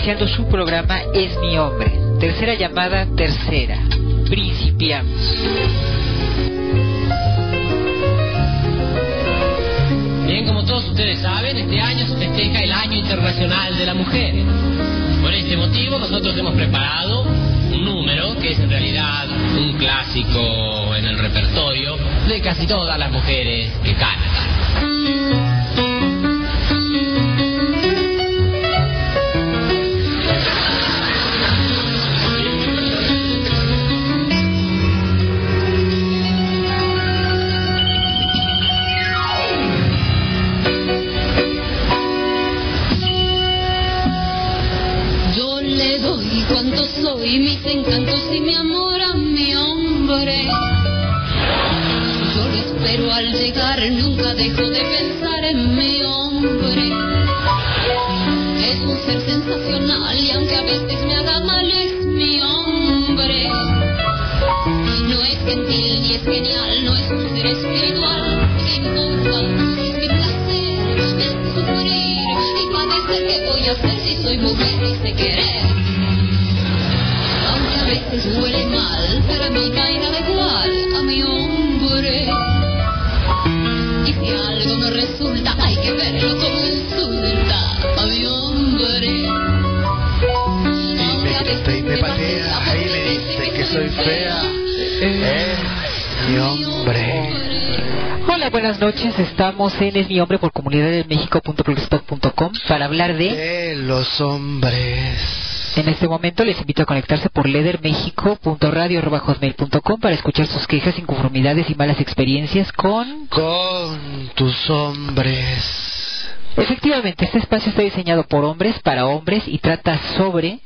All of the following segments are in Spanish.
iniciando su programa Es mi hombre. Tercera llamada, tercera. Principiamos. Bien, como todos ustedes saben, este año se festeja el Año Internacional de la Mujer. Por este motivo nosotros hemos preparado un número que es en realidad un clásico en el repertorio de casi todas las mujeres que cantan. Soy mis encantos y mi amor a mi hombre. Yo lo espero al llegar, nunca dejo de pensar en mi hombre. Es un ser sensacional y aunque a veces me haga mal es mi hombre. No es gentil ni es genial, no es un ser espiritual. ¿Qué importa? Es mi placer, me hace sufrir y padecer. ¿Qué voy a hacer si soy mujer y sé querer? A veces huele mal, pero a mí caerá da igual a mi hombre. Y si algo no resulta, hay que verlo como insulta a mi hombre. Y me grita y me patea y me dice que soy fea. Es mi hombre. Hola, buenas noches. Estamos en Es mi hombre por comunidaddelmexico.blogspot.com para hablar de los hombres. En este momento les invito a conectarse por ledermexico.radio@hotmail.com para escuchar sus quejas, inconformidades y malas experiencias con tus hombres. Efectivamente, este espacio está diseñado por hombres, para hombres y trata sobre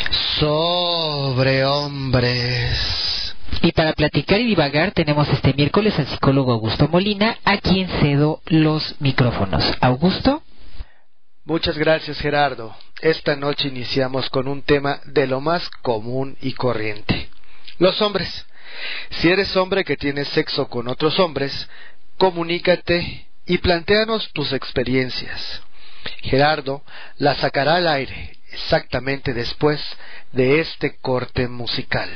hombres. Y para platicar y divagar tenemos este miércoles al psicólogo Augusto Molina, a quien cedo los micrófonos. Augusto. Muchas gracias, Gerardo. Esta noche iniciamos con un tema de lo más común y corriente. Los hombres. Si eres hombre que tienes sexo con otros hombres, comunícate y plantéanos tus experiencias. Gerardo la sacará al aire exactamente después de este corte musical.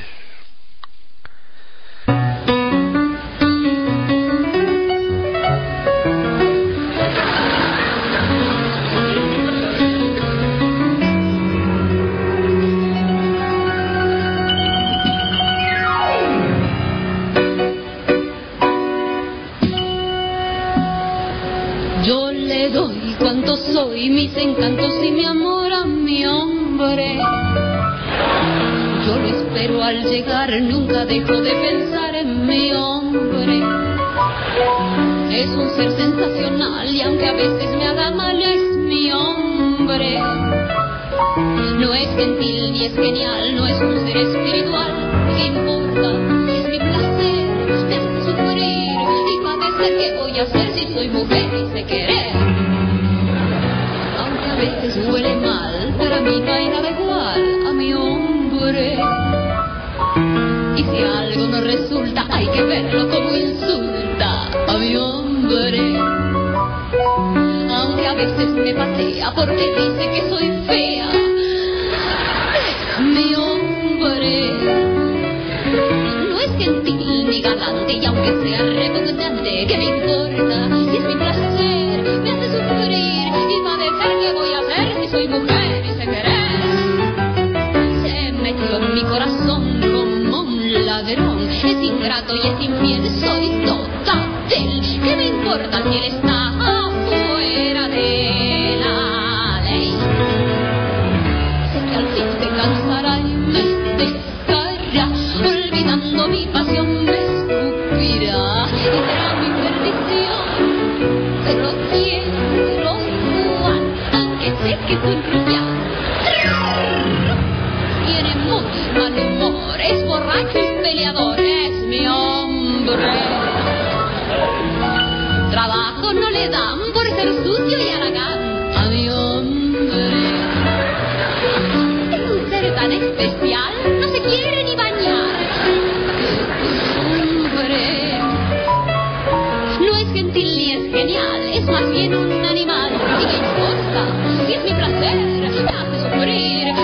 Cuánto soy, mis encantos y mi amor a mi hombre. Yo lo espero al llegar, nunca dejo de pensar en mi hombre. Es un ser sensacional y aunque a veces me haga mal es mi hombre. No es gentil ni es genial, no es un ser espiritual. ¿Qué importa? Es mi placer, me hace sufrir y padecer. ¿Qué voy a hacer si soy mujer y sé querer? A veces huele mal, pero a mí caerá da igual a mi hombre. Y si algo no resulta, hay que verlo como insulta a mi hombre. Aunque a veces me patea porque dice que soy fea, mi hombre. No es gentil ni galante y aunque sea repugnante, ¿qué me importa? Si es mi placer, me hace sufrir y padecer. ¿Qué voy a hacer si soy mujer y sé querer? Se metió en mi corazón como un ladrón. Es ingrato y es infiel, soy toda de él. ¿Qué me importa si él está afuera de la ley? Sé que al fin se cansará y me dejará. Olvidando mi pasión me escupirá y será mi perdición. Pero quiero sé que soy crucial. Tiene muy mal humor, es borracho y peleador, es mi hombre. Trabajo no le dan por ser sucio y haragán a mi hombre. Es un ser tan especial, no se quiere ni bañar. Hombre. No es gentil ni es genial, es más bien un animal. ¿Y qué importa? Si es mi placer, me hace sufrir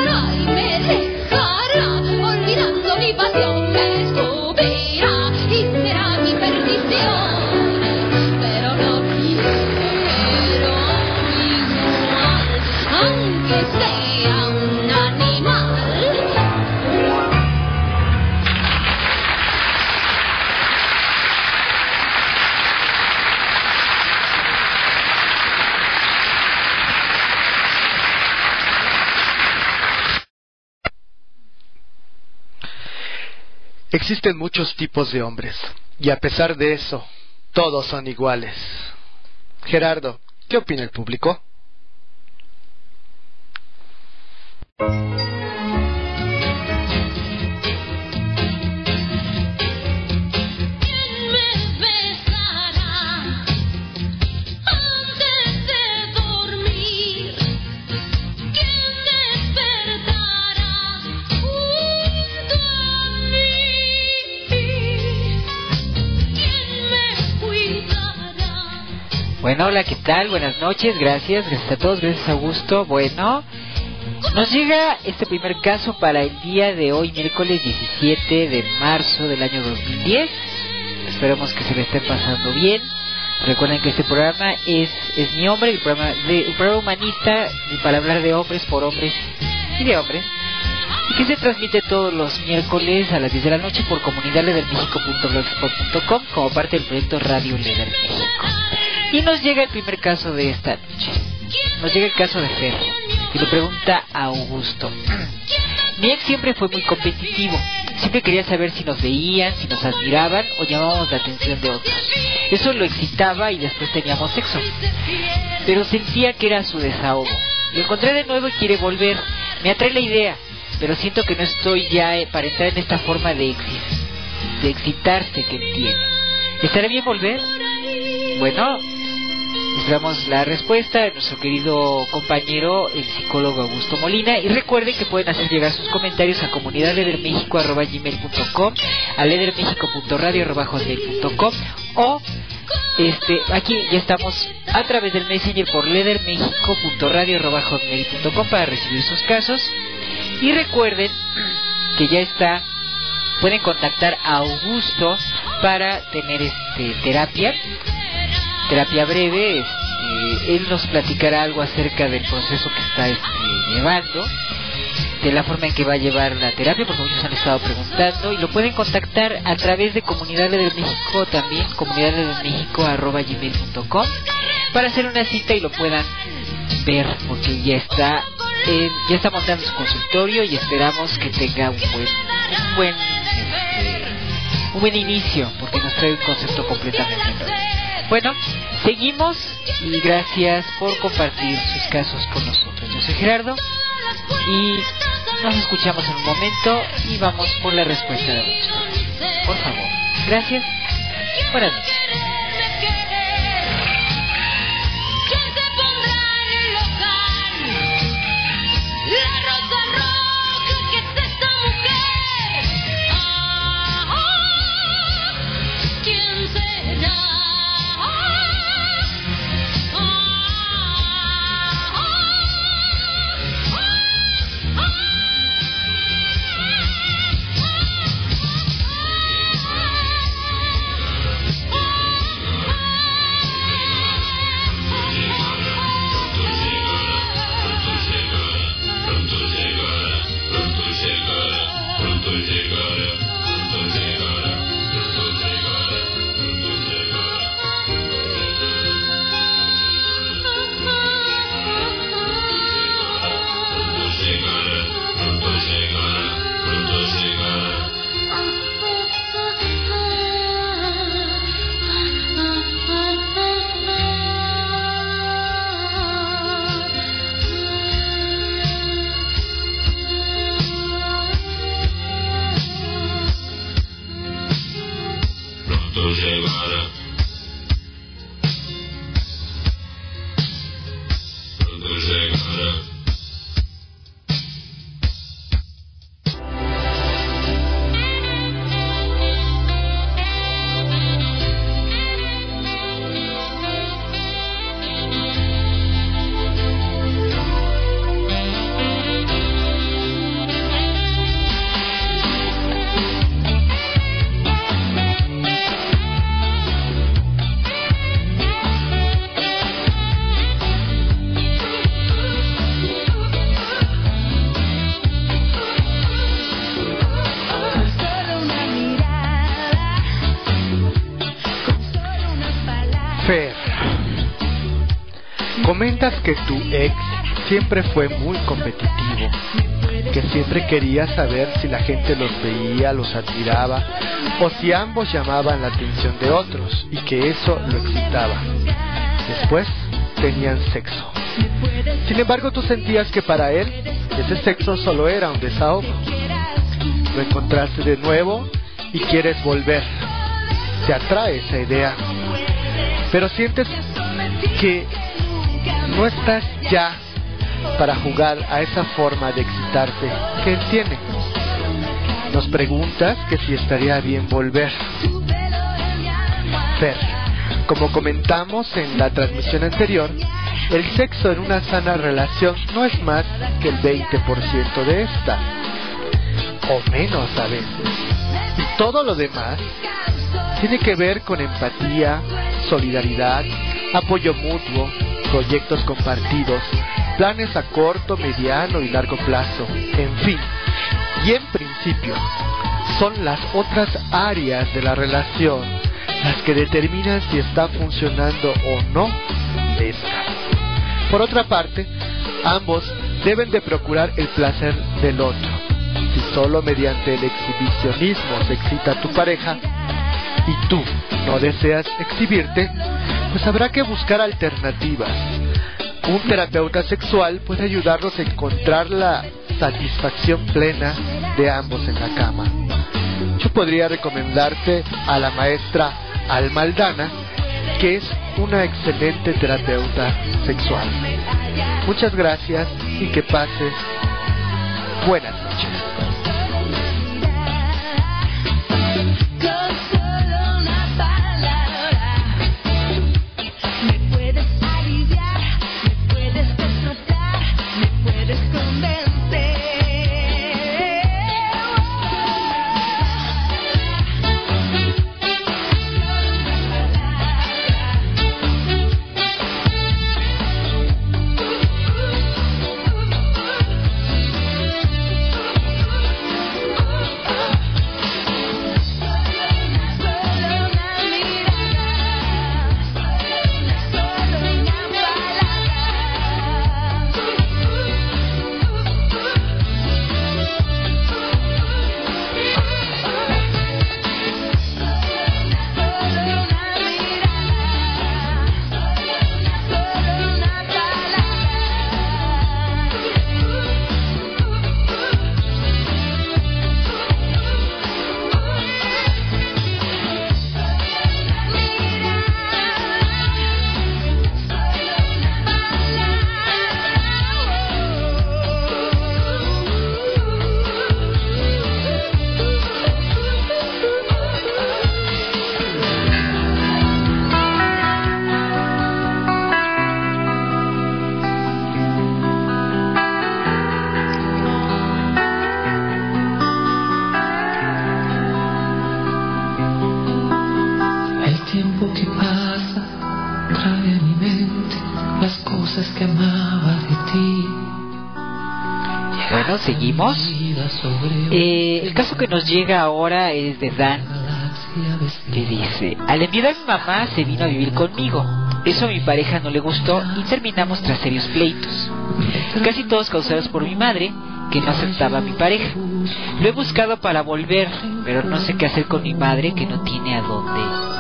amará y me dejará, olvidando mi pasión me escupirá y será mi perdición. Pero no quiero igual, aunque sea un animal. Existen muchos tipos de hombres, y a pesar de eso, todos son iguales. Gerardo, ¿qué opina el público? Bueno, hola, ¿qué tal? Buenas noches, gracias a todos, gracias Augusto. Bueno, nos llega este primer caso para el día de hoy, miércoles 17 de marzo del año 2010. Esperemos que se le estén pasando bien. Recuerden que este programa es Mi Hombre, el programa humanista para hablar de hombres por hombres y de hombres, y que se transmite todos los miércoles a las 10 de la noche por comunidadledermexico.blogspot.com como parte del proyecto Radio Leder México. Y nos llega el primer caso de esta noche. Nos llega el caso de Fer, y le pregunta a Augusto: mi ex siempre fue muy competitivo. Siempre quería saber si nos veían, si nos admiraban o llamábamos la atención de otros. Eso lo excitaba y después teníamos sexo. Pero sentía que era su desahogo. Lo encontré de nuevo y quiere volver. Me atrae la idea, pero siento que no estoy ya para entrar en esta forma de excitarse que tiene. ¿Estará bien volver? Bueno, esperamos la respuesta de nuestro querido compañero, el psicólogo Augusto Molina. Y recuerden que pueden hacer llegar sus comentarios a comunidadledermexico@gmail.com, a ledermexico.radio@hotmail.com, o aquí ya estamos a través del Messenger por ledermexico.radio@hotmail.com para recibir sus casos. Y recuerden que ya pueden contactar a Augusto para tener terapia breve. Él nos platicará algo acerca del proceso que está llevando, de la forma en que va a llevar la terapia, porque muchos han estado preguntando, y lo pueden contactar a través de Comunidad Leder México también, comunidadledermexico@gmail.com, para hacer una cita y lo puedan ver, porque ya está montando su consultorio y esperamos que tenga un buen inicio, porque nos trae un concepto completamente nuevo. Bueno, seguimos y gracias por compartir sus casos con nosotros. Yo soy Gerardo y nos escuchamos en un momento y vamos por la respuesta de Augusto. Por favor, gracias. Buenas noches. comentas que tu ex siempre fue muy competitivo, que siempre quería saber si la gente los veía, los admiraba, o si ambos llamaban la atención de otros, y que eso lo excitaba. Después tenían sexo. Sin embargo, tú sentías que para él ese sexo solo era un desahogo. Lo encontraste de nuevo y quieres volver. Te atrae esa idea, pero sientes que no estás ya para jugar a esa forma de excitarte que él tiene. Nos preguntas que si estaría bien volver. Fer, como comentamos en la transmisión anterior, el sexo en una sana relación no es más que el 20% de esta, o menos a veces. Y todo lo demás tiene que ver con empatía, solidaridad, apoyo mutuo, proyectos compartidos, planes a corto, mediano y largo plazo, en fin. Y en principio, son las otras áreas de la relación las que determinan si está funcionando o no esta. Por otra parte, ambos deben de procurar el placer del otro. Si solo mediante el exhibicionismo se excita a tu pareja y tú no deseas exhibirte, pues habrá que buscar alternativas. Un terapeuta sexual puede ayudarnos a encontrar la satisfacción plena de ambos en la cama. Yo podría recomendarte a la maestra Alma Aldana, que es una excelente terapeuta sexual. Muchas gracias y que pases buenas noches. Seguimos. El caso que nos llega ahora es de Dan, que dice: al enviudar mi mamá se vino a vivir conmigo. Eso a mi pareja no le gustó y terminamos tras serios pleitos, casi todos causados por mi madre, que no aceptaba a mi pareja. Lo he buscado para volver, pero no sé qué hacer con mi madre, que no tiene a dónde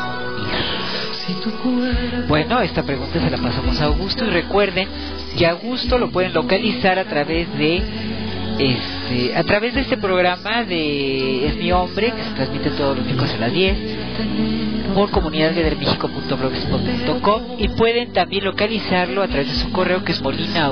ir. Bueno, esta pregunta se la pasamos a Augusto, y recuerden que a Augusto lo pueden localizar a través de este programa de Es mi hombre, que se transmite todos los miércoles a las 10 por comunidadledermexico.blogspot.com, y pueden también localizarlo a través de su correo, que es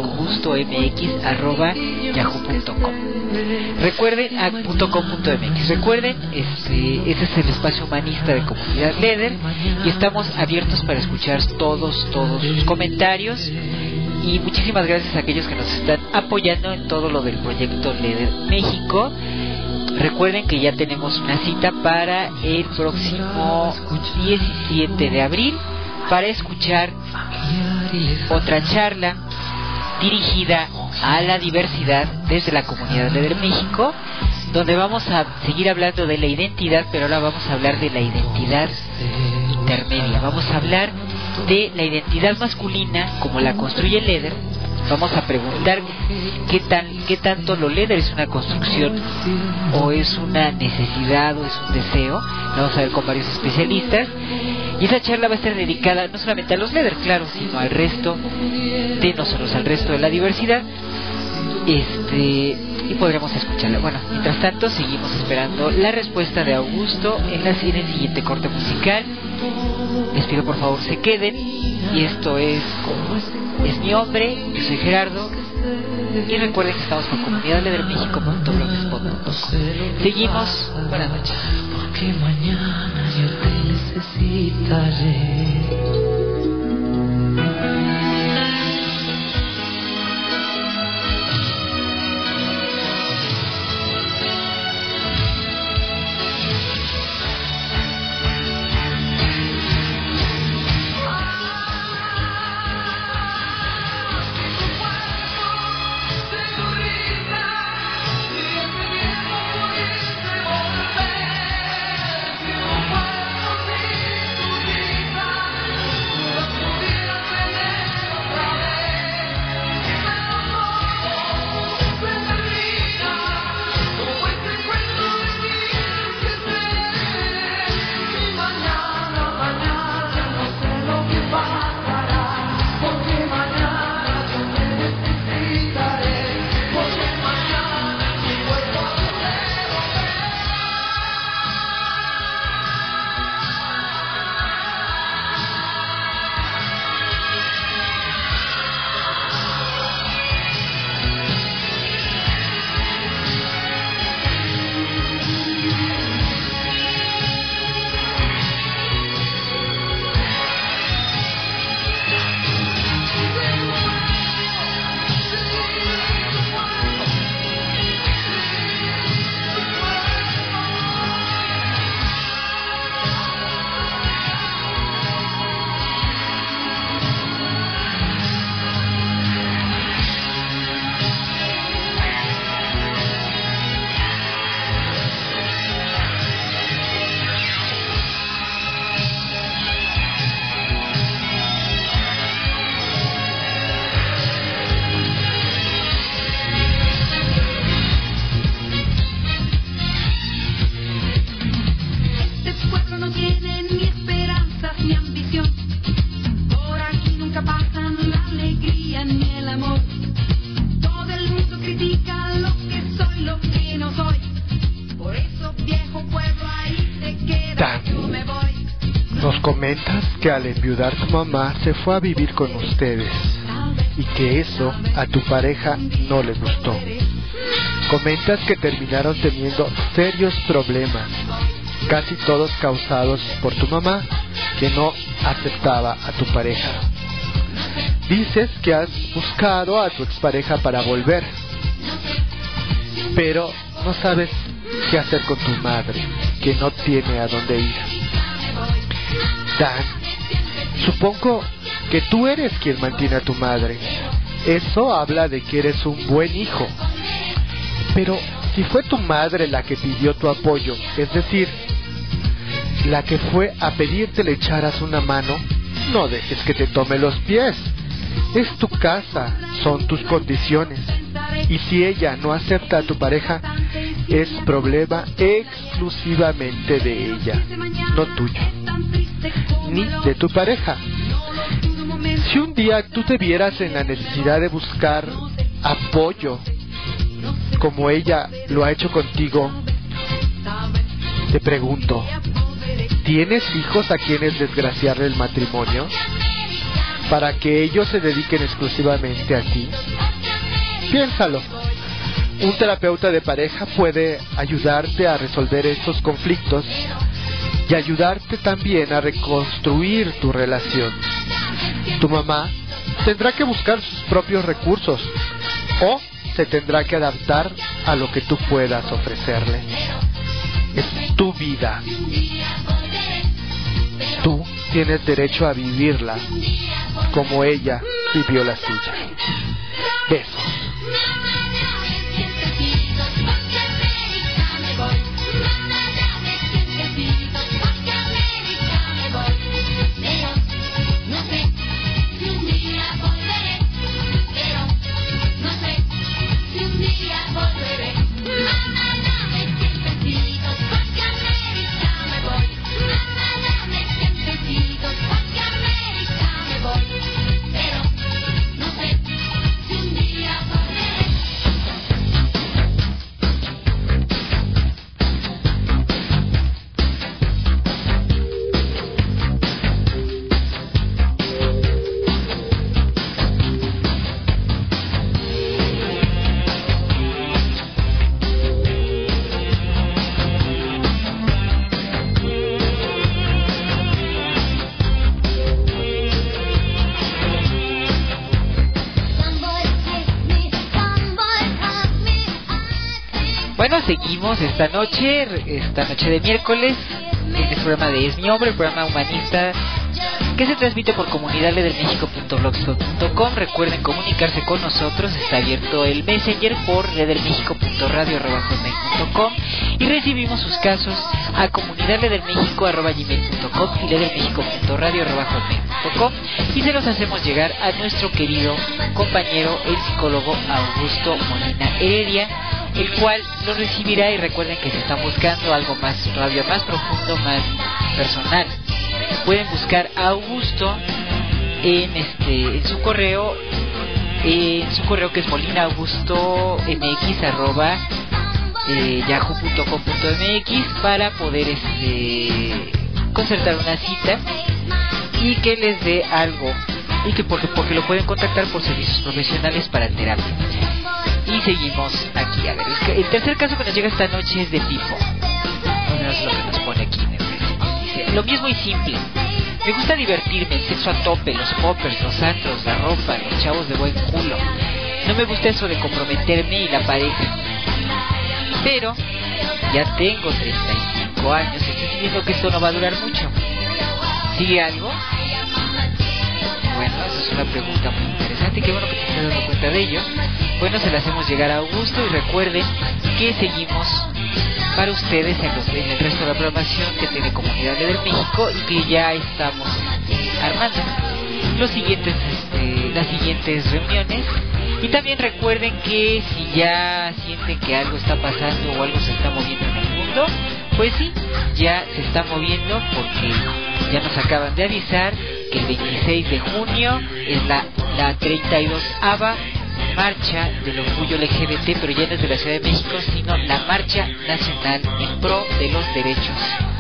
molinaAugusto.mx@yahoo.com. Recuerden .com.mx. Recuerden, ese es el espacio humanista de Comunidad Leder, y estamos abiertos para escuchar todos sus comentarios. Y muchísimas gracias a aquellos que nos están apoyando en todo lo del proyecto Leder México. Recuerden que ya tenemos una cita para el próximo 17 de abril para escuchar otra charla dirigida a la diversidad desde la Comunidad Leder México, donde vamos a seguir hablando de la identidad, pero ahora vamos a hablar de la identidad intermedia. Vamos a hablar de la identidad masculina, como la construye Leder, vamos a preguntar qué tanto lo Leder es una construcción o es una necesidad o es un deseo. Vamos a ver con varios especialistas, y esa charla va a estar dedicada no solamente a los Leder, claro, sino al resto de nosotros, al resto de la diversidad. Y podremos escucharla. Bueno, mientras tanto seguimos esperando la respuesta de Augusto en el siguiente corte musical. Les pido por favor se queden, y esto es mi hombre. Yo soy Gerardo, y recuerden que estamos por comunidadledermexico.blogspot.com. Seguimos. Buenas noches. Porque mañana yo te necesitaré. Comentas que al enviudar tu mamá se fue a vivir con ustedes y que eso a tu pareja no le gustó. Comentas que terminaron teniendo serios problemas, casi todos causados por tu mamá, que no aceptaba a tu pareja. Dices que has buscado a tu expareja para volver, pero no sabes qué hacer con tu madre, que no tiene a dónde ir. Dan, supongo que tú eres quien mantiene a tu madre. Eso habla de que eres un buen hijo. Pero si fue tu madre la que pidió tu apoyo, es decir, la que fue a pedirte le echaras una mano, no dejes que te tome los pies. Es tu casa, son tus condiciones. Y si ella no acepta a tu pareja, es problema exclusivamente de ella, no tuyo, ni de tu pareja. Si un día tú te vieras en la necesidad de buscar apoyo, como ella lo ha hecho contigo, te pregunto, ¿tienes hijos a quienes desgraciarle el matrimonio para que ellos se dediquen exclusivamente a ti? Piénsalo. Un terapeuta de pareja puede ayudarte a resolver estos conflictos y ayudarte también a reconstruir tu relación. Tu mamá tendrá que buscar sus propios recursos o se tendrá que adaptar a lo que tú puedas ofrecerle. Es tu vida. Tú tienes derecho a vivirla como ella vivió la suya. Besos. Bueno, seguimos esta noche de miércoles, en el programa de Es Mi Hombre, el programa humanista que se transmite por comunidadledermexico.blogspot.com. Recuerden comunicarse con nosotros, está abierto el Messenger por ledermexico.radio@hotmail.com y recibimos sus casos a comunidadledermexico@gmail.com y ledermexico.radio@hotmail.com y se los hacemos llegar a nuestro querido compañero, el psicólogo Augusto Molina Heredia, el cual lo recibirá. Y recuerden que se están buscando algo más todavía más profundo, más personal. Pueden buscar a Augusto en su correo que es molinaaugusto.mx@yahoo.com.mx para poder concertar una cita y que les dé algo, y que porque lo pueden contactar por servicios profesionales para terapia. Y seguimos aquí. A ver, el tercer caso que nos llega esta noche es de Pipo. No es lo que nos pone aquí en el Facebook. Dice: lo mismo y simple. Me gusta divertirme, el sexo a tope, los poppers, los antros, la ropa, los chavos de buen culo. No me gusta eso de comprometerme y la pareja. Pero ya tengo 35 años, estoy sintiendo que esto no va a durar mucho. ¿Sigue algo? Bueno, esa es una pregunta muy interesante. Qué bueno que te estés dando cuenta de ello. Bueno, se la hacemos llegar a Augusto y recuerden que seguimos para ustedes en el resto de la programación que tiene Comunidad Leder México y que ya estamos armando las siguientes reuniones. Y también recuerden que si ya sienten que algo está pasando o algo se está moviendo en el mundo, pues sí, ya se está moviendo, porque ya nos acaban de avisar que el 26 de junio es la 32ª marcha del orgullo LGBT, pero ya no es de la Ciudad de México, sino la marcha nacional en pro de los derechos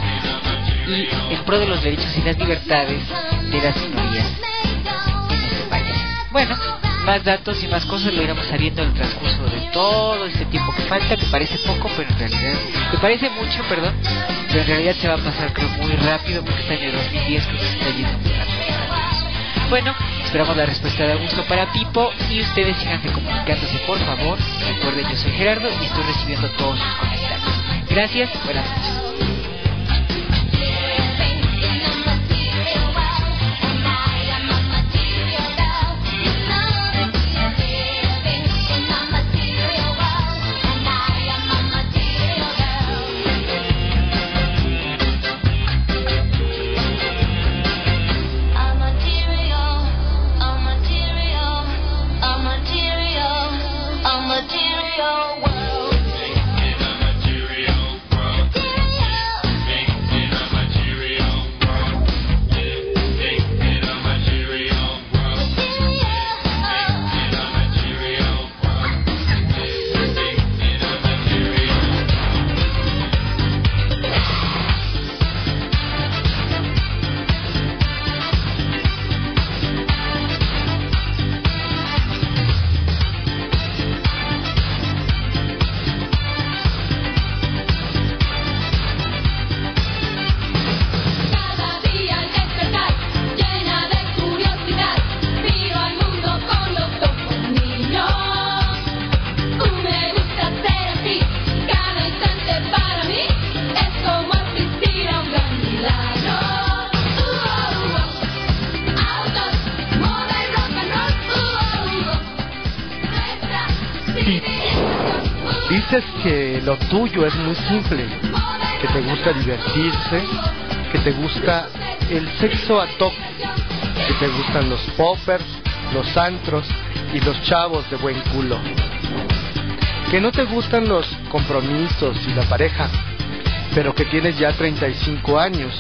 y las libertades de las minorías en este país. Bueno, más datos y más cosas lo iremos sabiendo en el transcurso de todo este tiempo que falta, que parece poco, pero en realidad, que parece mucho, perdón, pero en realidad se va a pasar, creo, muy rápido, porque este año 2010 creo que se está yendo muy rápido. Bueno, esperamos la respuesta de Augusto para Pipo y ustedes síganse comunicándose, por favor. Recuerden, yo soy Gerardo y estoy recibiendo todos sus comentarios. Gracias, buenas noches. Dices que lo tuyo es muy simple, que te gusta divertirse, que te gusta el sexo a tope, que te gustan los poppers, los antros y los chavos de buen culo, que no te gustan los compromisos y la pareja, pero que tienes ya 35 años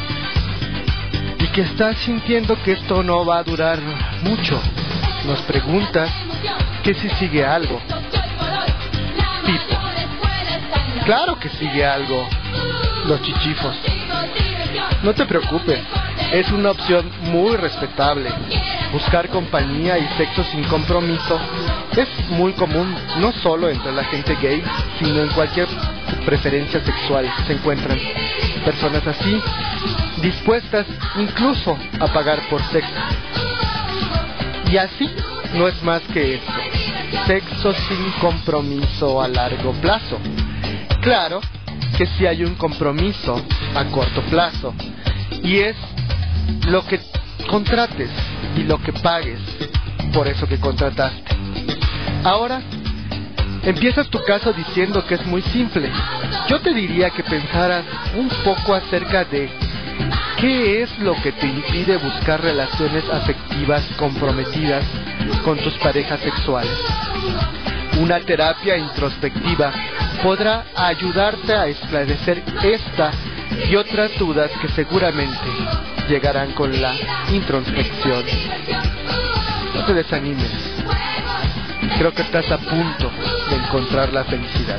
y que estás sintiendo que esto no va a durar mucho. Nos preguntas que si sigue algo. Pipo: claro que sigue algo, los chichifos. No te preocupes, es una opción muy respetable. Buscar compañía y sexo sin compromiso es muy común, no solo entre la gente gay, sino en cualquier preferencia sexual. Se encuentran personas así, dispuestas incluso a pagar por sexo. Y así no es más que esto: sexo sin compromiso a largo plazo. Claro que sí hay un compromiso a corto plazo, y es lo que contrates y lo que pagues por eso que contrataste. Ahora, empiezas tu caso diciendo que es muy simple. Yo te diría que pensaras un poco acerca de qué es lo que te impide buscar relaciones afectivas comprometidas con tus parejas sexuales. Una terapia introspectiva podrá ayudarte a esclarecer esta y otras dudas que seguramente llegarán con la introspección. No te desanimes. Creo que estás a punto de encontrar la felicidad.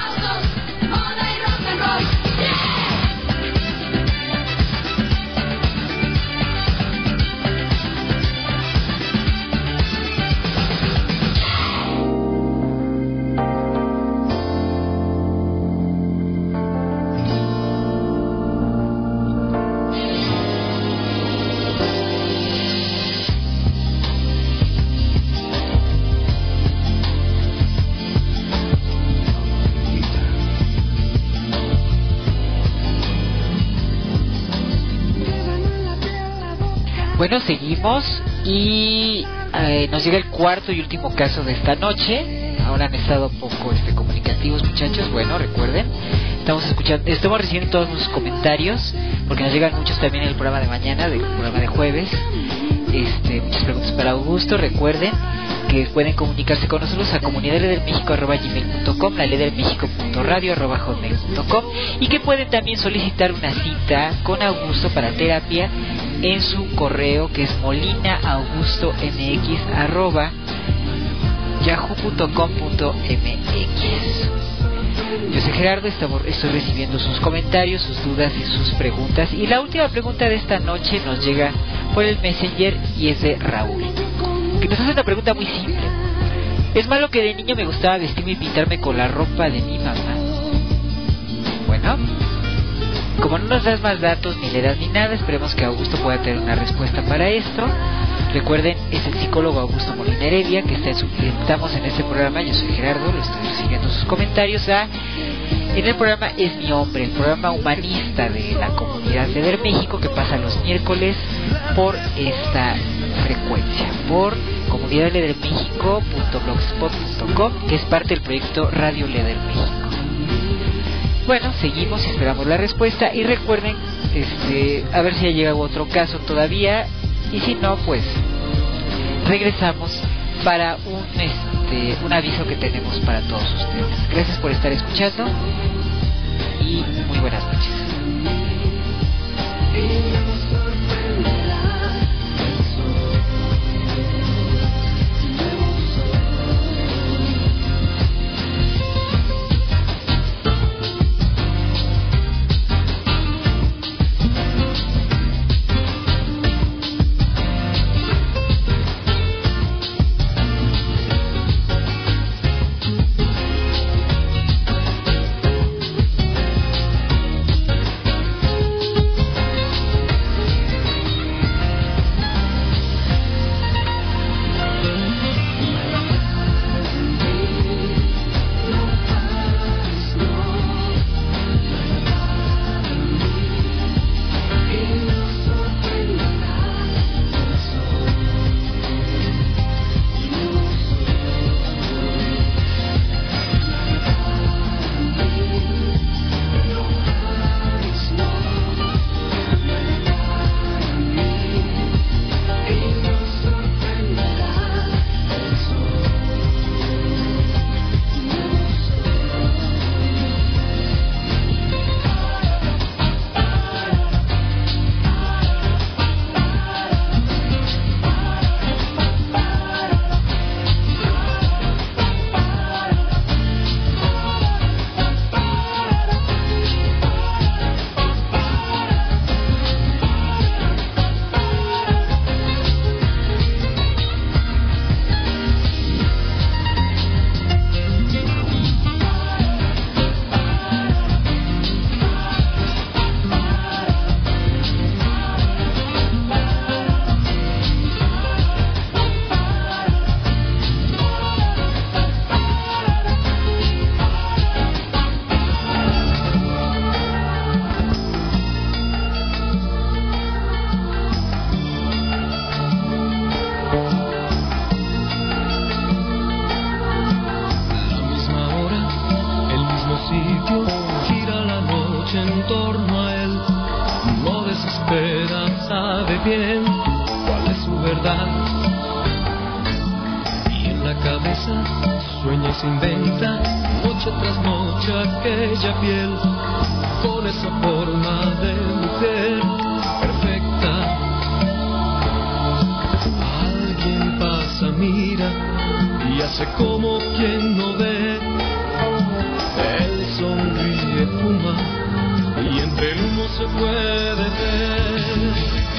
Bueno, seguimos y nos llega el cuarto y último caso de esta noche. Ahora han estado un poco comunicativos, muchachos. Bueno, recuerden, estamos recibiendo todos sus comentarios, porque nos llegan muchos también en el programa de mañana, del programa de jueves. Muchas preguntas para Augusto. Recuerden que pueden comunicarse con nosotros a comunidadledermexico@gmail.com, la ledermexico.radio@hotmail.com, y que pueden también solicitar una cita con Augusto para terapia en su correo, que es molina.augustomx@yahoo.com.mx. Yo soy Gerardo, estoy recibiendo sus comentarios, sus dudas y sus preguntas. Y la última pregunta de esta noche nos llega por el Messenger y es de Raúl, que nos hace una pregunta muy simple. ¿Es malo que de niño me gustaba vestirme y pintarme con la ropa de mi mamá? Bueno, como no nos das más datos, ni le das ni nada, esperemos que Augusto pueda tener una respuesta para esto. Recuerden, es el psicólogo Augusto Molina Heredia, que estamos en este programa. Yo soy Gerardo, lo estoy recibiendo sus comentarios en el programa Es Mi Hombre, el programa humanista de la comunidad Leder México, que pasa los miércoles por esta frecuencia, por comunidadledermexico.blogspot.com, que es parte del proyecto Radio Leder México. Bueno, seguimos y esperamos la respuesta. Y recuerden, a ver si ha llegado otro caso todavía, y si no, pues regresamos para un aviso que tenemos para todos ustedes. Gracias por estar escuchando y muy buenas noches. gira la noche en torno a él, no desespera, sabe bien cuál es su verdad. Y en la cabeza sueña y se inventa, noche tras noche, aquella piel, con esa forma de mujer perfecta. Alguien pasa, mira, y hace como quien no ve. Él sonríe, fuma, y entre el humo se puede ver.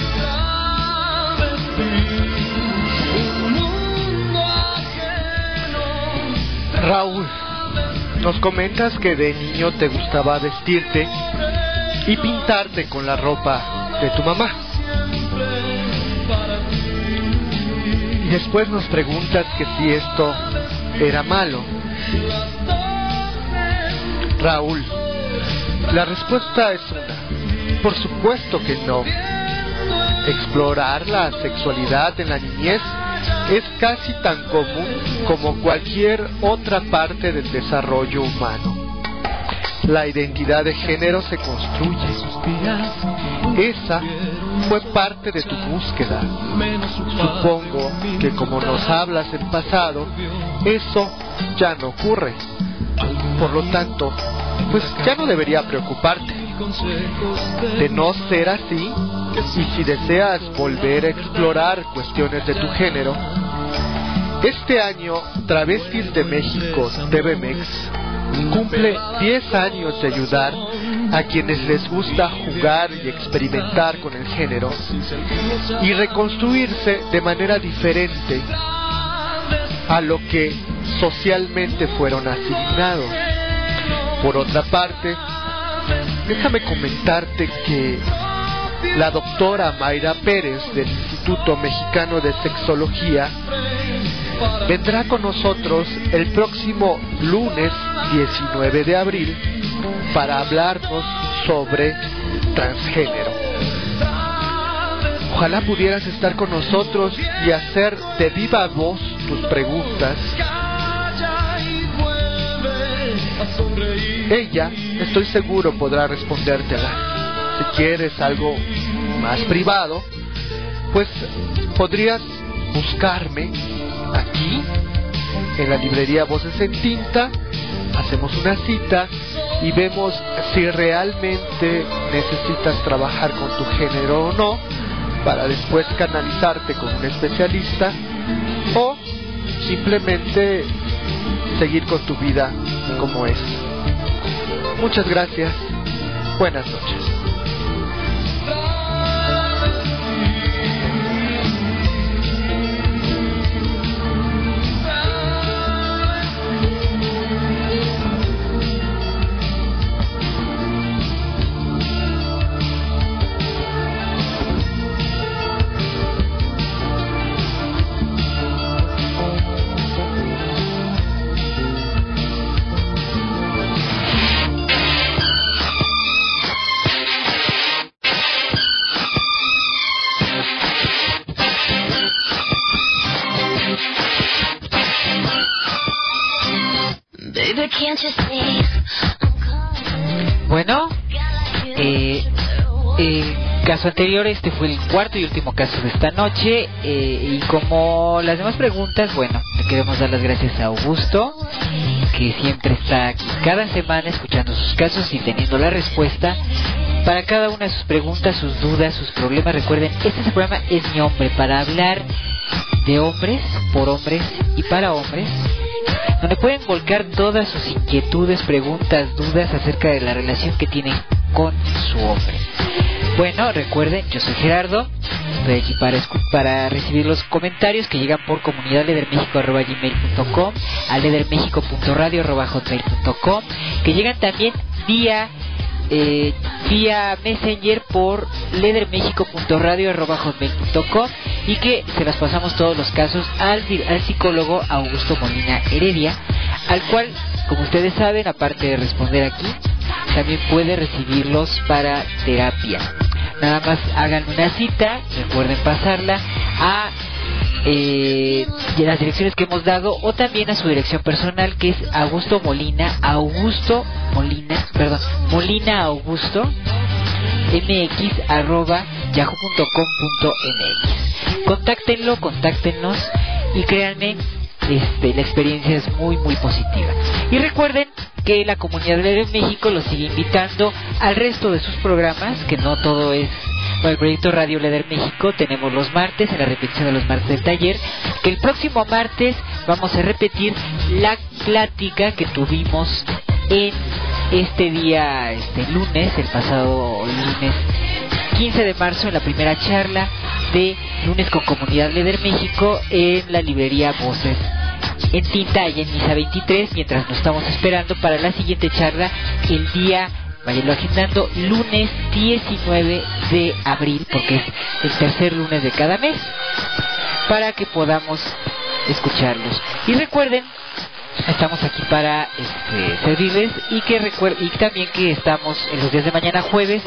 Un mundo ajeno. Raúl, nos comentas que de niño te gustaba vestirte y pintarte con la ropa de tu mamá. Y después nos preguntas que si esto era malo. Raúl, la respuesta es una. Por supuesto que no. Explorar la sexualidad en la niñez es casi tan común como cualquier otra parte del desarrollo humano. La identidad de género se construye. Esa fue parte de tu búsqueda. Supongo que como nos hablas en pasado, eso ya no ocurre. Por lo tanto, pues ya no debería preocuparte. De no ser así, y si deseas volver a explorar cuestiones de tu género, este año Travestis de México, TVMex, cumple 10 años de ayudar a quienes les gusta jugar y experimentar con el género y reconstruirse de manera diferente a lo que socialmente fueron asignados. Por otra parte, déjame comentarte que la doctora Mayra Pérez del Instituto Mexicano de Sexología vendrá con nosotros el próximo lunes 19 de abril para hablarnos sobre transgénero. Ojalá pudieras estar con nosotros y hacer de viva voz tus preguntas. Ella, estoy seguro, podrá respondértelas. Si quieres algo más privado, pues podrías buscarme aquí en la librería Voces en Tinta. Hacemos una cita y vemos si realmente necesitas trabajar con tu género o no, para después canalizarte con un especialista, o simplemente seguir con tu vida como es. Muchas gracias. Buenas noches. Bueno, caso anterior, este fue el cuarto y último caso de esta noche, y como las demás preguntas, bueno, le queremos dar las gracias a Augusto, que siempre está aquí cada semana escuchando sus casos y teniendo la respuesta para cada una de sus preguntas, sus dudas, sus problemas. Recuerden, este programa es Mi Hombre, para hablar de hombres, por hombres y para hombres, donde pueden volcar todas sus inquietudes, preguntas, dudas acerca de la relación que tienen con su hombre. Bueno, recuerden, yo soy Gerardo, estoy aquí para recibir los comentarios que llegan por comunidadledermexico@gmail.com, a ledermexico.radio@hotmail.com, que llegan también vía Messenger por ledermexico.radio@hotmail.com, y que se las pasamos todos los casos al psicólogo Augusto Molina Heredia, al cual, como ustedes saben, aparte de responder aquí, también puede recibirlos para terapia. Nada más hagan una cita, recuerden pasarla a y las direcciones que hemos dado, o también a su dirección personal, que es Molina Augusto mx@yahoo.com.mx. Contáctenos y créanme, la experiencia es muy muy positiva. Y recuerden que la Comunidad Líder México los sigue invitando al resto de sus programas, que no todo es el proyecto Radio Líder México. Tenemos los martes, en la repetición de los martes del taller, que el próximo martes vamos a repetir la plática que tuvimos en este día, lunes, el pasado lunes 15 de marzo, en la primera charla de Lunes con Comunidad Líder México en la librería Voces en Tinta, y en Misa 23, mientras nos estamos esperando para la siguiente charla el día, váyanlo agendando, lunes 19 de abril, porque es el tercer lunes de cada mes, para que podamos escucharlos. Y recuerden, estamos aquí para servirles, y también que estamos en los días de mañana, jueves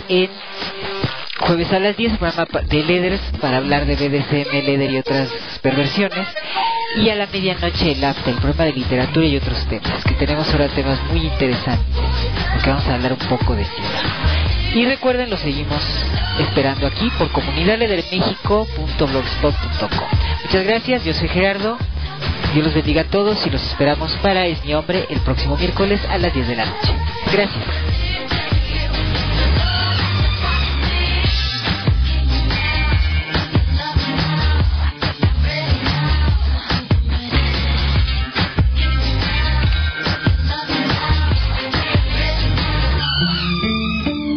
a las 10, el programa de Leders para hablar de BDSM, Leder y otras perversiones, y a la medianoche el after, el programa de literatura y otros temas, que tenemos ahora temas muy interesantes, porque vamos a hablar un poco de cine. Y recuerden, lo seguimos esperando aquí por comunidadledermexico.blogspot.com. Muchas gracias, yo soy Gerardo, Dios los bendiga a todos y los esperamos para Es Mi Hombre el próximo miércoles a las 10 de la noche. Gracias.